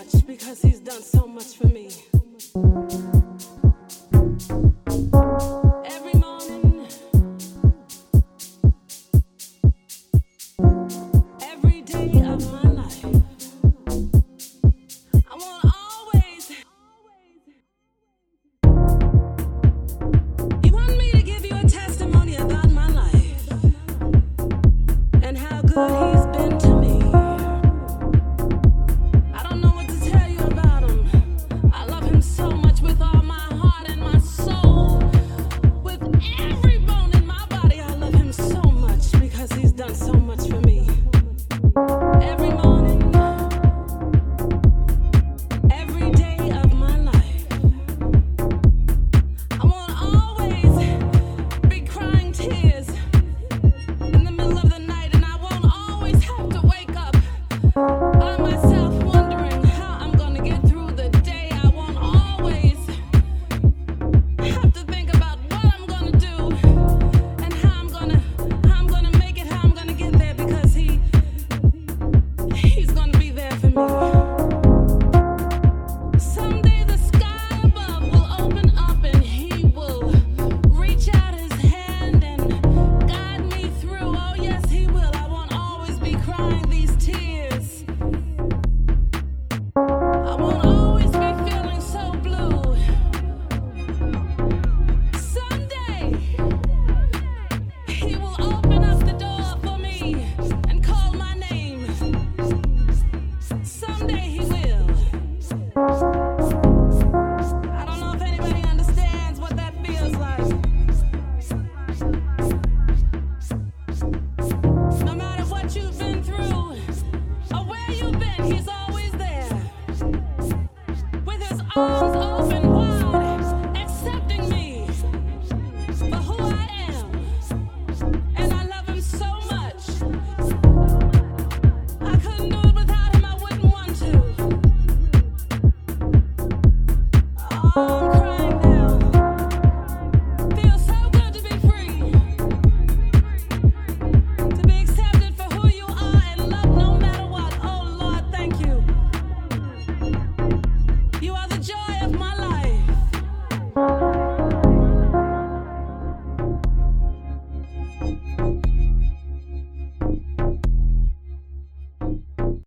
much because he's done so much for me. Every morning, every day of my life, I want to always. You want me to give you a testimony about my life and how good he's been to me. I don't know what to tell you about him. I love him so much with all my heart and my soul. With every bone in my body, I love him so much because he's done so much for me. Every morning, every day of my life, I won't always be crying tears in the middle of the night, and I won't always have to wake up by myself wondering how I'm gonna get through the day. I won't always have to think about what I'm gonna do and how I'm gonna make it, how I'm gonna get there, because he's gonna be there for me. Someday the sky above will open up and he will reach out his hand and guide me through. Oh yes, he will. I won't always be crying these tears. I won't always be feeling so blue. Someday he will open up the door for me and call my name. Someday he will. I don't know if anybody understands what that feels like. No matter what you've been through or where you've been, he's always